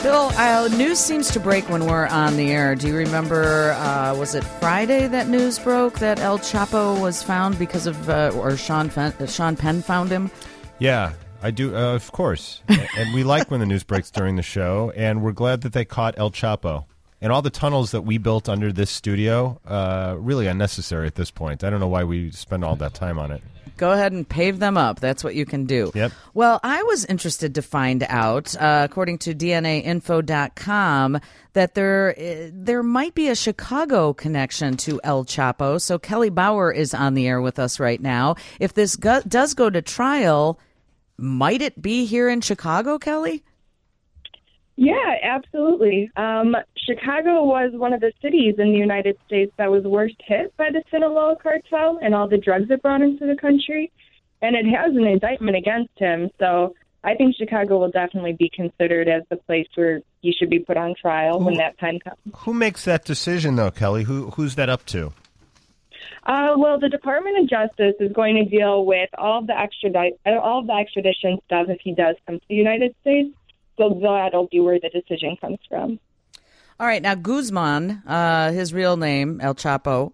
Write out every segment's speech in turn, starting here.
Bill, news seems to break when we're on the air. Do you remember, was it Friday that news broke that El Chapo was found because of, or Sean Penn found him? Yeah, I do, of course. And we like when the news breaks during the show, and we're glad that they caught El Chapo. And all the tunnels that we built under this studio, really unnecessary at this point. I don't know why we spend all that time on it. Go ahead and pave them up. That's what you can do. Yep. Well, I was interested to find out, according to DNAinfo.com, that there might be a Chicago connection to El Chapo. So Kelly Bauer is on the air with us right now. If this does go to trial, might it be here in Chicago, Kelly? Yeah, absolutely. Chicago was one of the cities in the United States that was worst hit by the Sinaloa cartel and all the drugs it brought into the country. And it has an indictment against him. So I think Chicago will definitely be considered as the place where he should be put on trial when that time comes. Who makes that decision, though, Kelly? Who's that up to? Well, the Department of Justice is going to deal with all of the extradition stuff if he does come to the United States. So that'll be where the decision comes from. All right. Now, Guzman, his real name, El Chapo.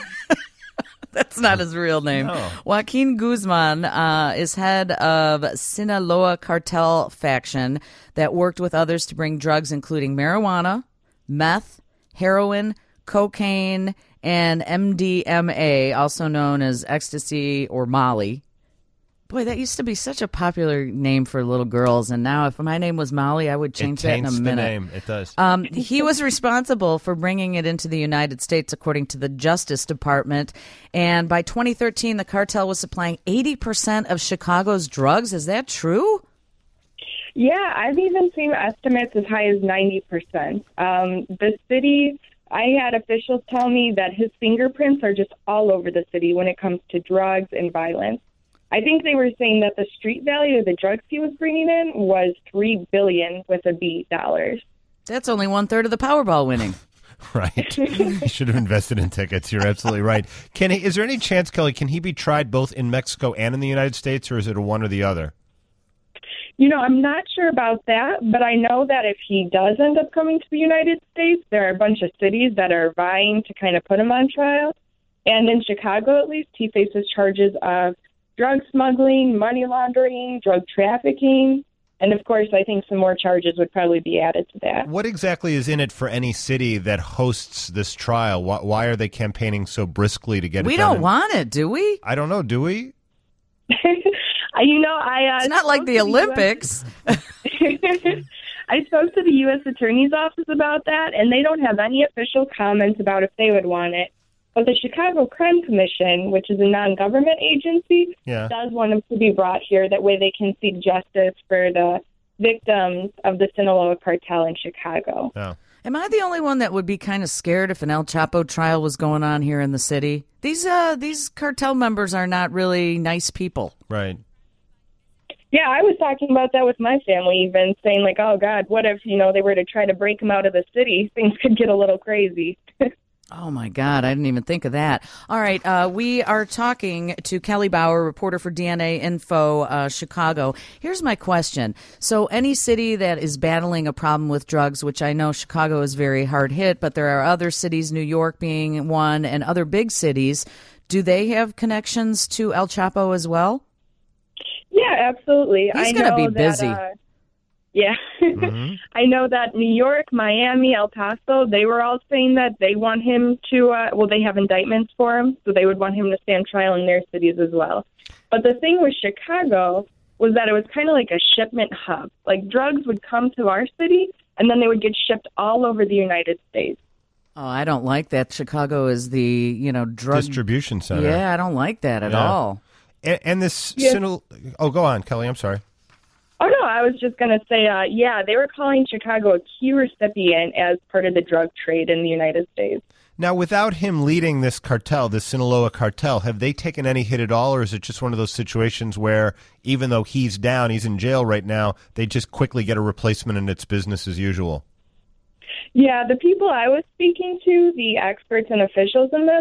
That's not his real name. No. Joaquin Guzman is head of Sinaloa cartel faction that worked with others to bring drugs including marijuana, meth, heroin, cocaine, and MDMA, also known as ecstasy or Molly. Boy, that used to be such a popular name for little girls, and now if my name was Molly, I would change that in a minute. The name. It does. He was responsible for bringing it into the United States, according to the Justice Department. And by 2013, the cartel was supplying 80% of Chicago's drugs. Is that true? Yeah, I've even seen estimates as high as 90%. The city, I had officials tell me that his fingerprints are just all over the city when it comes to drugs and violence. I think they were saying that the street value of the drugs he was bringing in was $3 billion with a B dollars. That's only 1/3 of the Powerball winning. Right. He should have invested in tickets. You're absolutely right. Is there any chance, Kelly, can he be tried both in Mexico and in the United States, or is it a one or the other? You know, I'm not sure about that, but I know that if he does end up coming to the United States, there are a bunch of cities that are vying to kind of put him on trial. And in Chicago, at least, he faces charges of drug smuggling, money laundering, drug trafficking, and of course, I think some more charges would probably be added to that. What exactly is in it for any city that hosts this trial? Why are they campaigning so briskly to get it done? We don't want it, do we? I don't know, do we? It's not like the Olympics. I spoke to the U.S. Attorney's Office about that, and they don't have any official comments about if they would want it. But the Chicago Crime Commission, which is a non-government agency, does want them to be brought here. That way they can seek justice for the victims of the Sinaloa cartel in Chicago. Oh. Am I the only one that would be kind of scared if an El Chapo trial was going on here in the city? These cartel members are not really nice people. Right. Yeah, I was talking about that with my family, even saying like, oh, God, what if, they were to try to break them out of the city? Things could get a little crazy. Oh, my God. I didn't even think of that. All right. We are talking to Kelly Bauer, reporter for DNA Info Chicago. Here's my question. So any city that is battling a problem with drugs, which I know Chicago is very hard hit, but there are other cities, New York being one, and other big cities. Do they have connections to El Chapo as well? Yeah, absolutely. He's going to be busy. Yeah. Mm-hmm. I know that New York, Miami, El Paso, they were all saying that they want him to, they have indictments for him, so they would want him to stand trial in their cities as well. But the thing with Chicago was that it was kind of like a shipment hub. Like drugs would come to our city, and then they would get shipped all over the United States. Oh, I don't like that. Chicago is the, drug distribution center. Yeah, I don't like that at all. And this, go on, Kelly, I'm sorry. Oh, no, I was just going to say, they were calling Chicago a key recipient as part of the drug trade in the United States. Now, without him leading this cartel, this Sinaloa cartel, have they taken any hit at all, or is it just one of those situations where even though he's down, he's in jail right now, they just quickly get a replacement and it's business as usual? Yeah, the people I was speaking to, the experts and officials in this,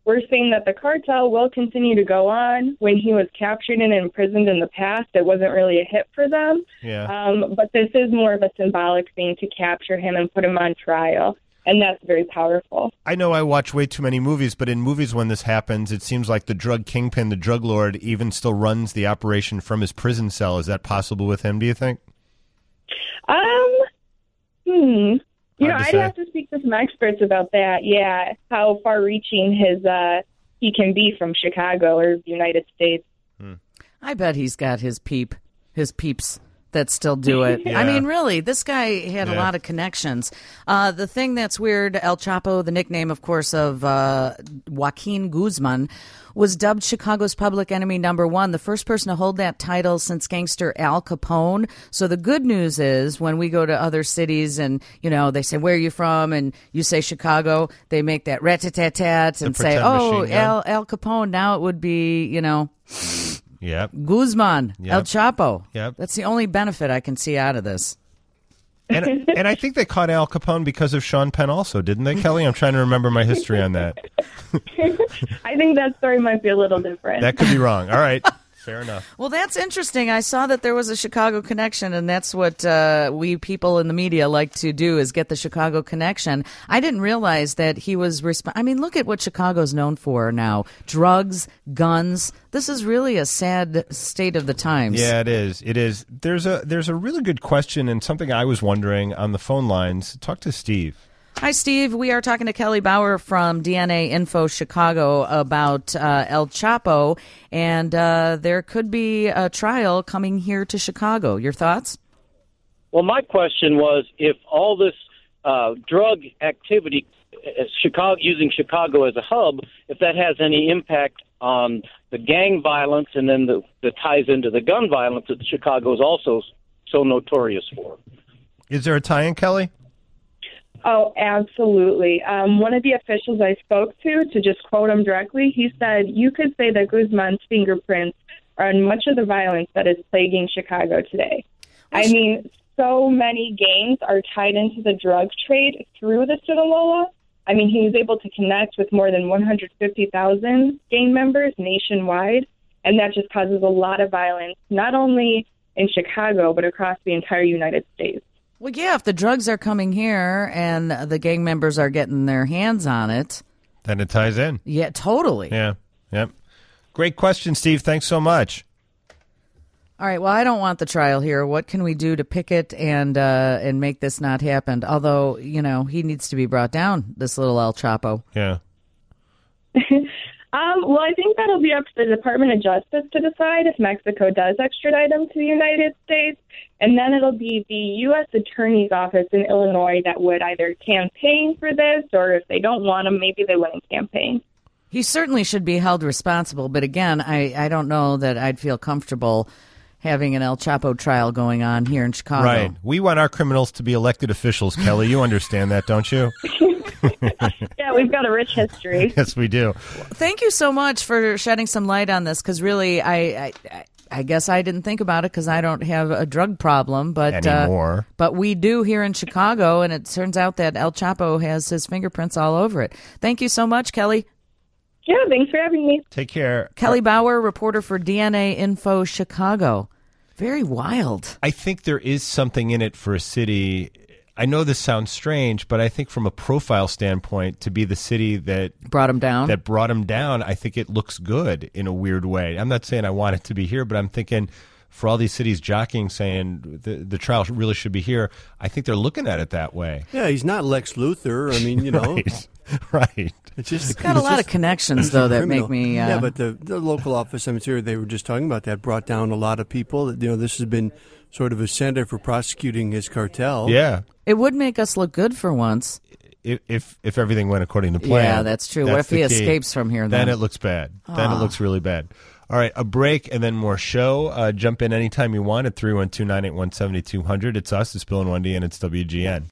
we're seeing that the cartel will continue to go on. When he was captured and imprisoned in the past, it wasn't really a hit for them. Yeah. But this is more of a symbolic thing to capture him and put him on trial. And that's very powerful. I know I watch way too many movies, but in movies when this happens, it seems like the drug kingpin, the drug lord, even still runs the operation from his prison cell. Is that possible with him, do you think? You know, I'd have to speak to some experts about that. Yeah, how far-reaching he can be from Chicago or the United States. I bet he's got his peeps that still do it. Yeah. I mean, really, this guy had a lot of connections. The thing that's weird, El Chapo, the nickname, of course, of Joaquin Guzman, was dubbed Chicago's public enemy #1, the first person to hold that title since gangster Al Capone. So the good news is when we go to other cities and, you know, they say, where are you from? And you say Chicago, they make that rat-tat-tat and say, oh, Al Capone. Now it would be, you know... Yep. Guzman, El Chapo. Yep. That's the only benefit I can see out of this. And I think they caught Al Capone because of Sean Penn also, didn't they, Kelly? I'm trying to remember my history on that. I think that story might be a little different. That could be wrong. All right. Fair enough. Well, that's interesting. I saw that there was a Chicago connection, and that's what we people in the media like to do is get the Chicago connection. I didn't realize that he was I mean, look at what Chicago's known for now. Drugs, guns. This is really a sad state of the times. Yeah, it is. It is. There's a really good question and something I was wondering on the phone lines. Talk to Steve. Hi, Steve. We are talking to Kelly Bauer from DNA Info Chicago about El Chapo, and there could be a trial coming here to Chicago. Your thoughts? Well, my question was if all this drug activity, using Chicago as a hub, if that has any impact on the gang violence and then the ties into the gun violence that Chicago is also so notorious for. Is there a tie-in, Kelly? Oh, absolutely. One of the officials I spoke to just quote him directly, he said, you could say that Guzman's fingerprints are on much of the violence that is plaguing Chicago today. I mean, so many gangs are tied into the drug trade through the Sinaloa. I mean, he was able to connect with more than 150,000 gang members nationwide, and that just causes a lot of violence, not only in Chicago, but across the entire United States. Well, yeah, if the drugs are coming here and the gang members are getting their hands on it. Then it ties in. Yeah, totally. Yeah, yep. Great question, Steve. Thanks so much. All right, well, I don't want the trial here. What can we do to picket and make this not happen? Although, you know, he needs to be brought down, this little El Chapo. Yeah. Well, I think that'll be up to the Department of Justice to decide if Mexico does extradite him to the United States. And then it'll be the U.S. Attorney's Office in Illinois that would either campaign for this, or if they don't want him, maybe they wouldn't campaign. He certainly should be held responsible. But again, I don't know that I'd feel comfortable having an El Chapo trial going on here in Chicago. Right. We want our criminals to be elected officials, Kelly. You understand that, don't you? Yeah, we've got a rich history. Yes, we do. Thank you so much for shedding some light on this, because really, I guess I didn't think about it because I don't have a drug problem, but anymore. But we do here in Chicago, and it turns out that El Chapo has his fingerprints all over it. Thank you so much, Kelly. Yeah, thanks for having me. Take care. Kelly Bauer, reporter for DNA Info Chicago. Very wild. I think there is something in it for a city. I know this sounds strange, but I think from a profile standpoint, to be the city that brought him down, I think it looks good in a weird way. I'm not saying I want it to be here, but I'm thinking for all these cities jockeying, saying the trial really should be here, I think they're looking at it that way. Yeah, he's not Lex Luthor. I mean, you know. Right. It's just he's got a lot of connections, though, that criminal. make me... Yeah, but the local office, I'm sure they were just talking about that, brought down a lot of people. You know, this has been sort of a center for prosecuting his cartel. Yeah. It would make us look good for once. If everything went according to plan. Yeah, that's true. What if he escapes from here, then? Then it looks bad. Then it looks really bad. All right, a break and then more show. Jump in anytime you want at 312-981-7200. It's us. It's Bill and Wendy, and it's WGN.